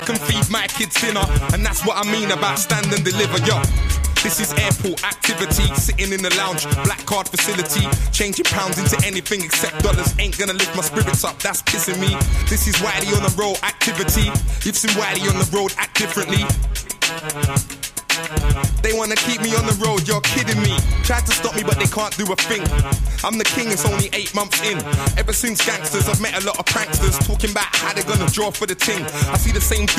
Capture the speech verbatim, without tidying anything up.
can feed my kids dinner, and that's what I mean about stand and deliver, yo. This is airport activity, sitting in the lounge, black card facility, changing pounds into anything except dollars ain't gonna lift my spirits up, that's pissing me. This is Wiley on the road activity, you've seen Wiley on the road act differently. They wanna keep me on the road, you're kidding me. Tried to stop me but they can't do a thing. I'm the king, it's only eight months in. Ever since gangsters, I've met a lot of pranksters talking about how they're gonna draw for the ting. I see the same